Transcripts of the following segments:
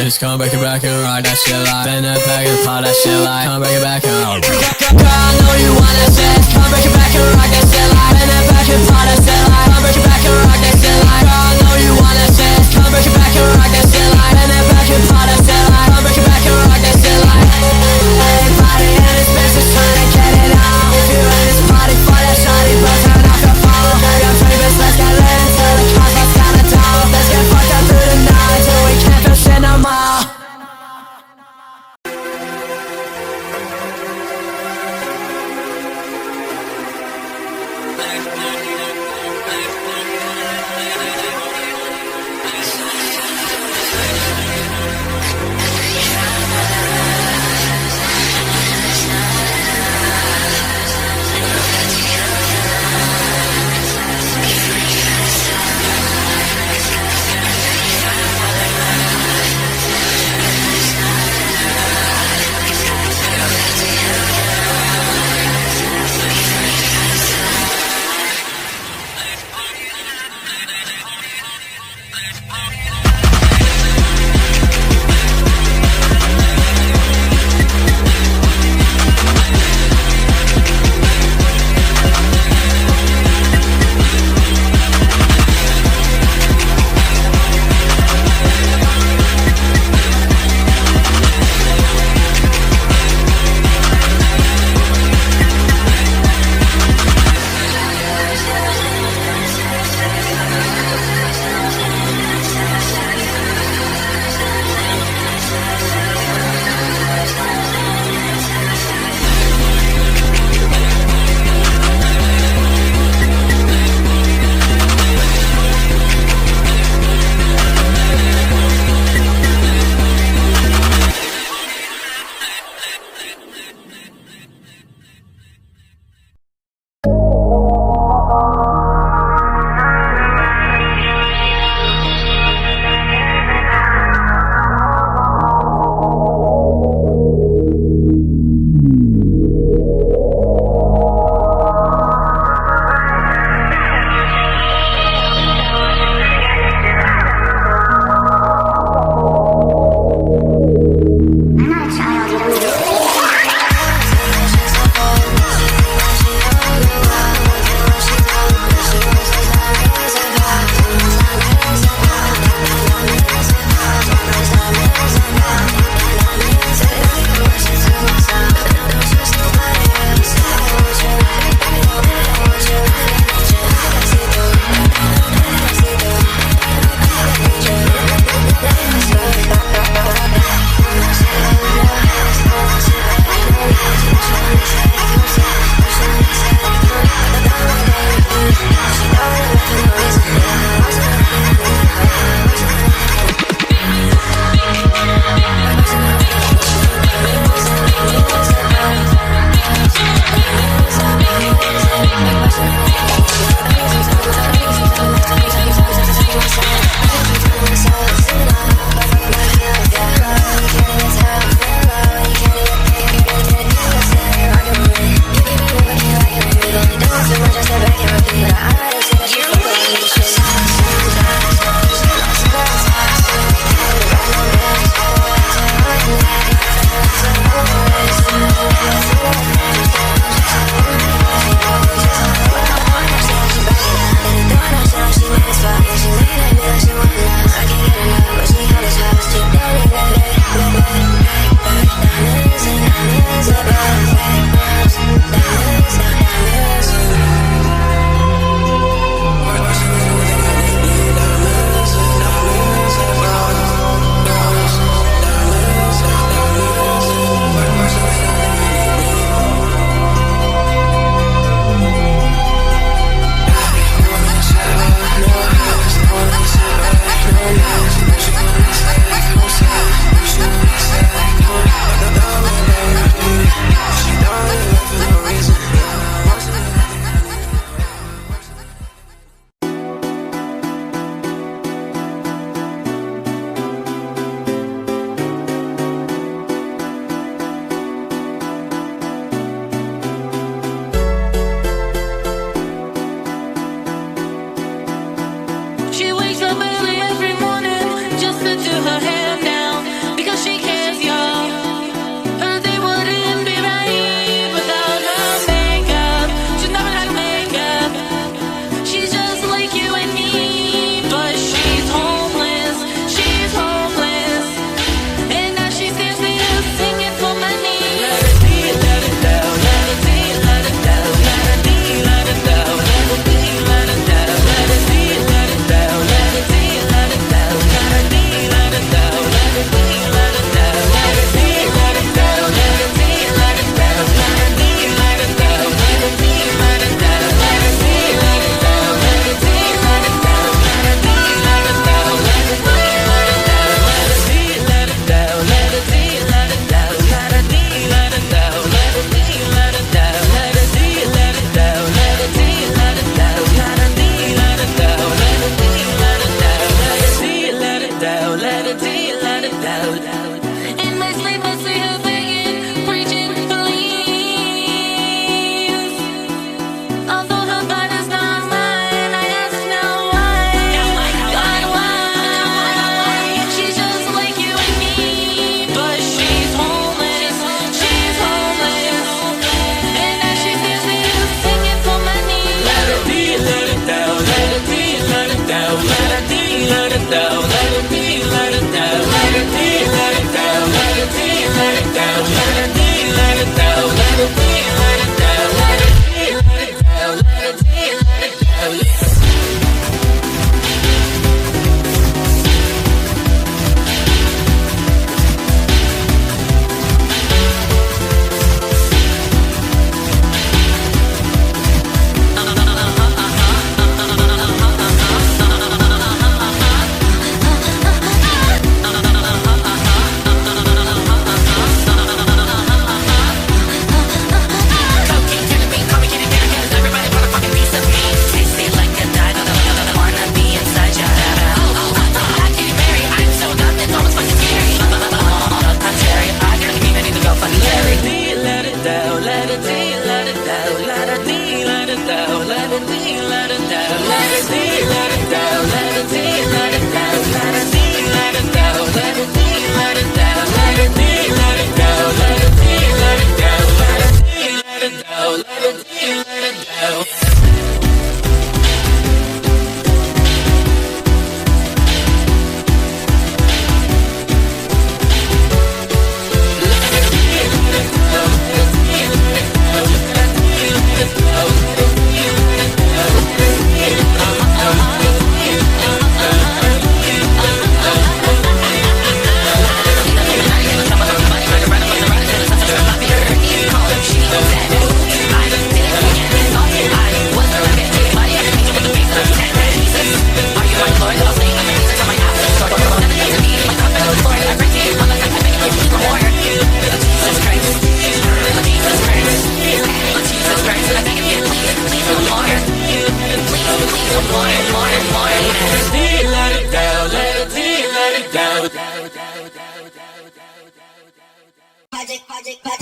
sense. Come back and rock that shit like. Bend that back and pop that shit like. Come back and girl, I know you wanna sense. Come back and rock that shit like. Bend that back and pop that shit like. Come back and rock that shit like. Girl, I know you wanna sense. Come back and rock that shit like. Bend that back and pop that shit like. Come back and rock that shit like. Everybody in this bitch is trying to get it on. If you in this party for that shawty, but turn off your phone. Got famous, let's get lit until the cosmos got a dome. Let's get fucked up through the night till we can't feel shit no more.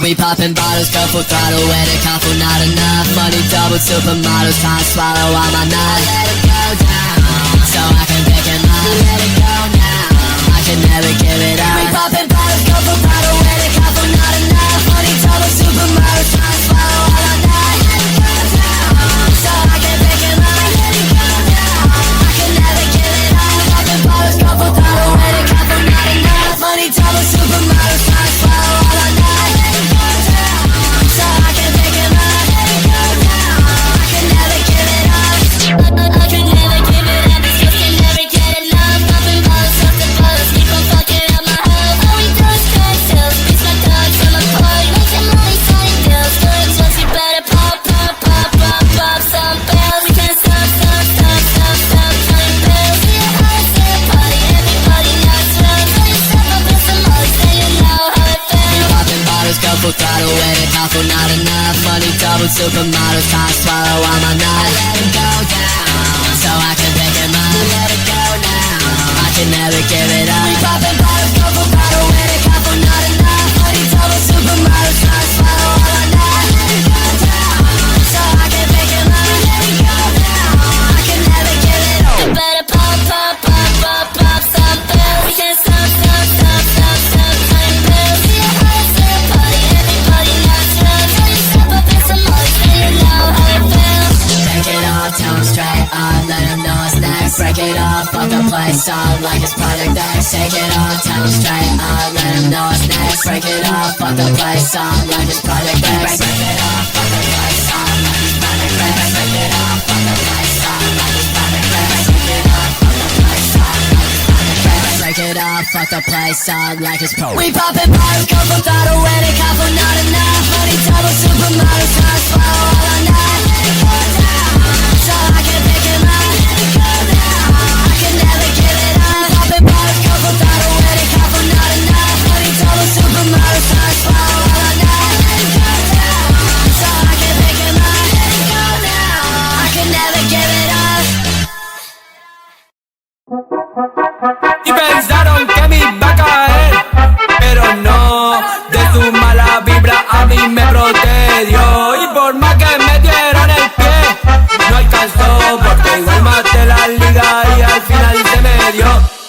We popping bottles, go full throttle, where the couple not enough. Money double, supermodels, trying to swallow all my nuts. Let it go down, so I can pick him up. Let it go now, I can never give it up. We popping bottles, go full throttle, where the couple not enough. Money double, supermodels, trying to swallow all my nuts. Let it go down, so I can pick him up. Let it go down, I can never give it up. We popping bottles, go full throttle, where the couple not enough. Money double, supermodels, trying to swallow all my nuts. Let it go down, so I can pick him up. Let it go down, I can never give it up. I can never give it up, it's just can never get enough. Popping bottles, off the bottles, keep on fucking up my head. All we do is cocktails, beats my dogs on my plug. Make some money, signing deals, good drugs, you better pop, pop, pop, pop, pop some pills. We can't stop, stop, stop, stop, stop counting bills. We are high, still party, everybody knows thrills. So you step up in some more, so you know how it feels. We popping bottles, go full throttle, with it awful, not enough. Money double, supermodels, trying to swallow all my nuts. Let it go down, so I can pick him up. Let it go now, I can never give it up. We popping bottles, go full throttle, with it awful, not enough. Money double, supermodels, trying to swallow all my nuts. Let it go down, so I can pick him up. Let it go down, I can never give it up. You better pop, pop, pop, pop, pop some pills. We can't stop, stop, stop, stop, stop counting bills. We are high, still party, everybody knows thrills. So you step up in some more, so you know how it feels. Break it off, tell 'em straight up, let 'em know what's next. Break it off, fuck the place up like it's Project X. Take it off, tell 'em straight up, let 'em know what's next. Break it off, fuck the place up like it's Project X. Break it off, fuck the place up like it's Project X. Break it off, fuck the place up like it's Project X. Break it off, fuck the place up like it's Project X. Break it off, fuck the place up like it's Pro. We poppin' bottles, go full throttle, when it couple not enough. Money double, supermodels, trying to swallow all our nuts. Let it go down, so I can pick him up. Let it go down, I can never give it up. Poppin' bottles, go full throttle, when it couple not enough. Money double, supermodels, trying to swallow all our nuts. Let it go down, so I can pick him up. Let it go down, I can never give it up. Y pensaron que me iba a caer, pero no, de su mala vibra a mí me protegió. Y por más que me dieron el pie, no alcanzó, porque igual maté la liga y al final se me dio.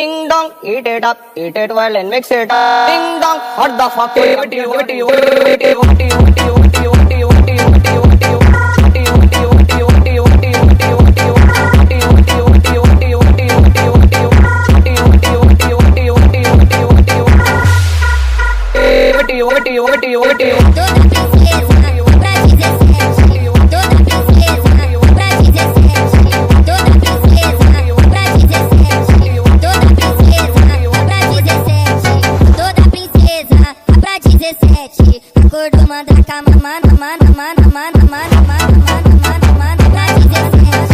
Ding dong, eat it well and mix it up. Ding dong, what the fuck? Acordou, manda cá, mano, pra 17.